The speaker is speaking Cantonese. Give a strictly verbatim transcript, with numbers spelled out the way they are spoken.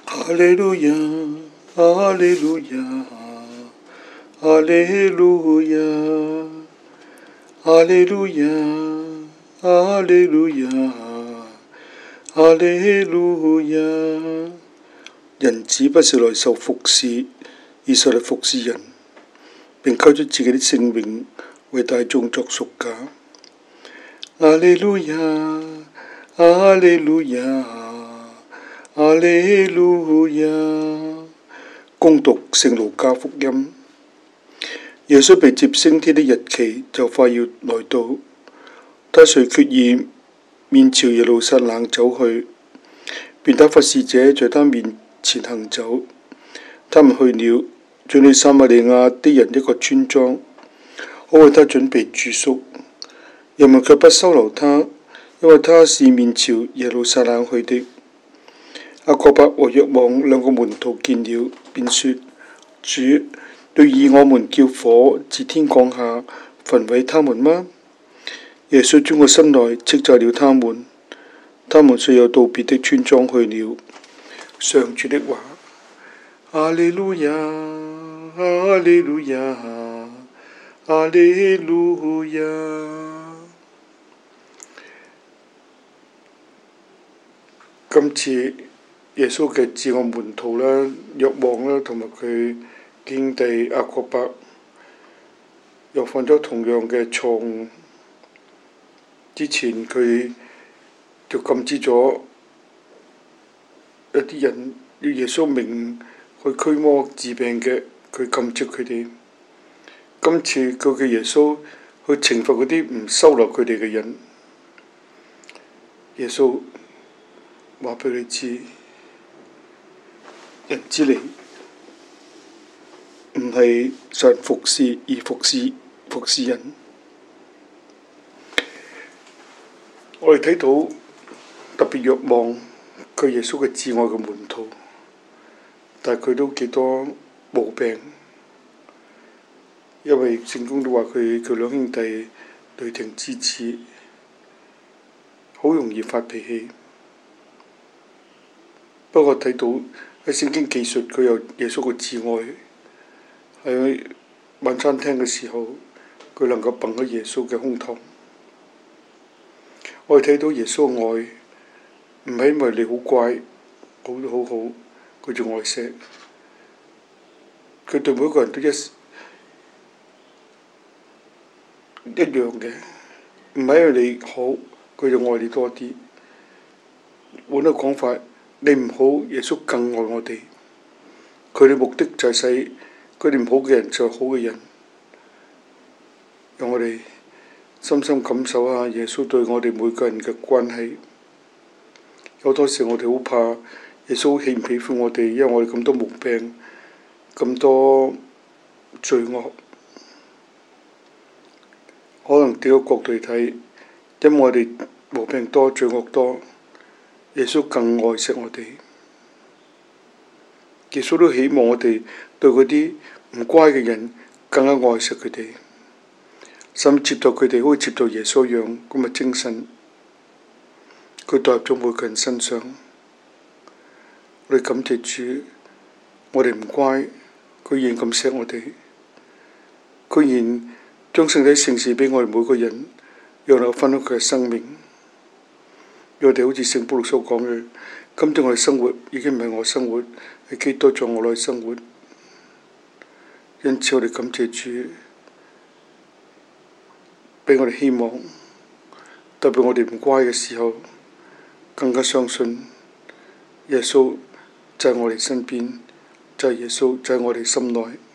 哈利路亞，哈利路亞，哈利路亞，哈利路亞，哈利路亞，哈利路亞。人子不是來受服侍，而是來服侍人，並交出自己的性命為大眾作贖價。哈利路亞，哈利路亞，哈利路亞。恭讀聖路加福音。耶穌被接升天的日期就快要來到，他遂決意面朝耶路撒冷走去，便打發使者在他面前行走。他們去了，進去撒瑪利亞的人一個村莊，好為他準備住宿。人們卻不收留他，因為他是面朝耶路撒冷去的。雅各伯和若望兩個門徒見了，便說：主，要以我們叫火自天降下，焚毀他們嗎？耶穌轉過身來斥責了他們。他們遂又到別的村莊去了。上主的話。哈利路亞，哈利路亞，哈利路亞。今次耶穌嘅至愛門徒啦、若望啦，同埋佢兄弟雅各伯，又犯咗同樣嘅錯誤。之前佢就禁止咗一啲人要耶穌名去驅魔治病嘅，佢禁止佢哋。今次佢嘅耶穌去懲罰嗰啲唔收留佢哋嘅人。耶穌話俾你知，人之嚟唔係常服侍而服侍服侍人。我哋睇到特別若望，佢耶穌嘅至愛嘅門徒，但係佢都幾多毛病，因為聖經都話佢佢兩兄弟雷霆之子，好容易發脾氣。不過睇到喺聖經記述佢有耶穌嘅至愛，喺晚餐廳嘅時候，佢能夠蹦喺耶穌嘅胸膛。我哋睇到耶穌嘅愛，唔係因為你好乖，好好好，佢就愛錫。佢對每一個人都一一樣嘅，唔係因為你好，佢就愛你多啲。換個講法，你唔好，耶穌更愛我哋。佢哋目的就係使佢哋唔好嘅人做好嘅人。讓我哋深深感受下耶穌對我哋每個人嘅關係。有好多時我哋好怕耶穌喜唔喜歡我哋，因為我哋咁多毛病，咁多罪惡。可能掉個角度嚟睇，因為我哋毛病多、罪惡多，耶穌更愛惜我哋。耶穌都希望我哋對嗰啲唔乖嘅人更加愛惜佢哋，甚至接待佢哋好似接待耶穌一樣咁嘅精神。佢代入咗每個人身上。我哋感謝主，我哋唔乖，佢依然咁錫我哋，佢依然將聖體聖事俾我哋每個人，讓我分享佢嘅生命。讓我哋好似聖保祿所講嘅，今天我哋生活已經唔係我生活，係基督在我內生活。因此我哋感謝主，俾我哋希望。特別我哋唔乖嘅時候，更加相信耶穌就喺我哋身邊，就係耶穌就喺我哋心內。